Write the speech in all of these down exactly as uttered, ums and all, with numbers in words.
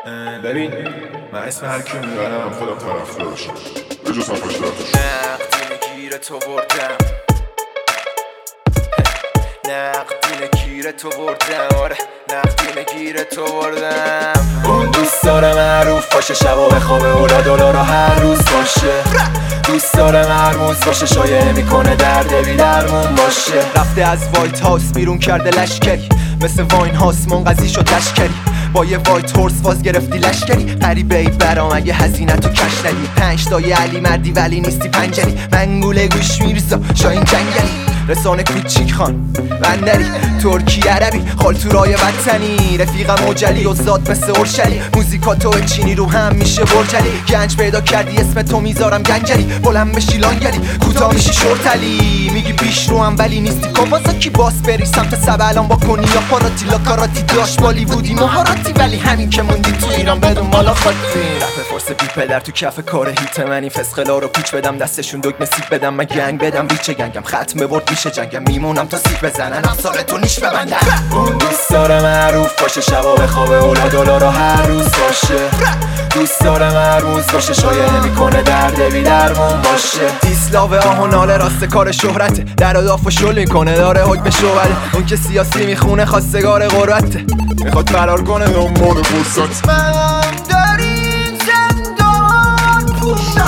ببین من اسم هر کیو میبرم خودم طرفدارشم به جز صفحش دردش نقدین گیر تو بردم نقدین گیر تو بردم آره نقدین گیر تو بردم اون دوست داره معروف باشه شب و بخوابه اولا دلارا هر روز باشه دوست داره مرموز باشه شایعه میکنه درد بی درمون باشه رفته از وایت هاوس بیرون کرده لشکری مثل واین هاوس منقضی شد لشکری با یه وایت هورس باز گرفتی لشکری غریبه ای برام اگه هزینه تو کش ندی پنج تای علی مردی ولی نیستی پنجری منگوله گوش میرزا شاین جنگلی رسانه کوچیک خان بندری ترکی عربی خالتورای وطنی رفیقم اوجلی و زاد مثل ارشلی موزیکاتو چینی رو هم میشه برجلی گنج پیدا کردی اسم تو میذارم گنجلی بلند بشی لانگلی کوتاه میشی شورتلی میگی پیش رو هم ولی نیستی کاوازاکی باس بری سمت سبلان با کنی یا پاراتی لاکاراتی داشت بالیوودی مهاراتی ولی همین که موندی تو ایران بدون مالا خاطی رپ فرس بی پدر تو کف کار هیت من این فسقلا رو پیچ بدم دستشون دکمه سیب بدم من گنگ بدم ریچه گنگم ختم ببرد میشه جنگم میمونم تا سیب بزنن افسار تو نیش ببندن اون دوست داره معروف باشه شب و بخوابه اولا دلارا هر روز باشه دوست داره مرموز باشه شایعه میکنه درد بی درمون باشه دیسلاو آه و ناله راست کار شهرته در و داف و شل میکنه داره حکم شوبله اون که سیاسی میخونه خواستگار قربته میخواد فرار کنه دنبال فرصت من در این زندان پوش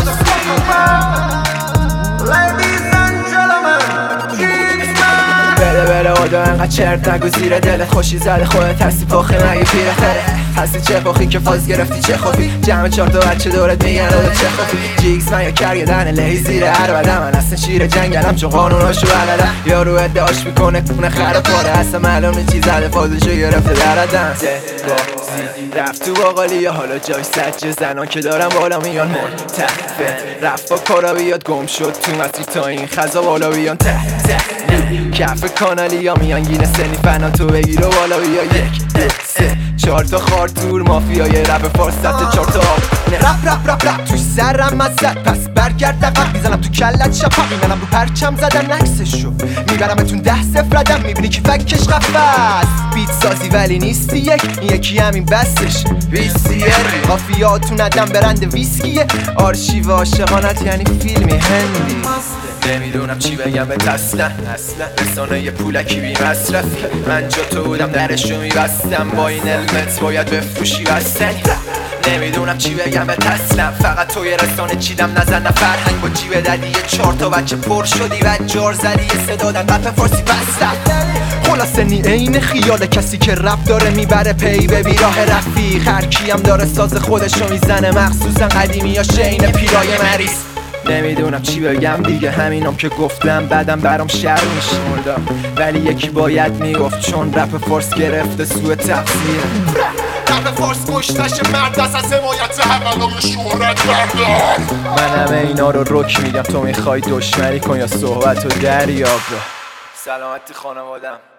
بله بله آدم انقدر چرت نگو زیر دلت خوشی زده خودت هستی پاخه نگی پیره تره هستی چه پاخی که فاز گرفتی چه خوبی جمع چهار تا بچه دورت میگن داده چه خوبی جیکس من یا کرگدن لهی زیر هر بدم من اصلا شیر جنگلم چون قانوناشو بلدم یارو ادعاش میکنه کنه خراب پاره اصلا معلوم چی زده فازشو گرفته دردم رفت تو باقالی یا حالا جای سجه زنان که دارم بالا میان مرتفه رفت با کارا بیاد گم شد تو مسیر تا این خزا بالا بیان ته ته کف کانالی یا میان گینه سنی فنا تو بگیر و بالا بیا یک دو سه چهار تا خارتور مافیای رپ فارس سطح چهار تا آب رپ رپ رپ رپ توی سرم مزد پس برگرد دقیق میزنم تو کلت شپق میمنم رو پرچم زدن نکسشو میبرمتون ده صفر ردم میبینی که فکش قفص بیت سازی ولی نیستی یک یکی همین بستش ویسیه قافیاتون ندم برند ویسکیه آرشیو عاشقانت یعنی فیلمی هندی نمیدونم چی بگم به اصلا اصلا رسانه یه پولکی بی مصرف من جا تو بودم درشو میبستم با این علمت باید بفروشی بستنی نمیدونم چی بگم به اصلا فقط توی رسانه چیدم نزن فرهنگ با جیب ددی یه چهار تا بچه پر شدی و جار زدی یه صدا دادن رپ فارسی بستم خلاصه نی عین خیال کسی که رپ داره میبره پی به بیراه رفیق هر کیم داره ساز خودشو میزنه مخصوصا قدیمی یا شین پیرای مریض نمیدونم چی بگم دیگه همینم که گفتم بعدم برام شر میشه ولی یکی باید میگفت چون رپ فارس گرفته سوء تفسیر رپ فارس کشتش مرد است از حمایت اولای شهرت بردار من همه اینا رو رک میگم تو میخوای دشمنی کن یا صحبت و دریاب سلامتی خانوادم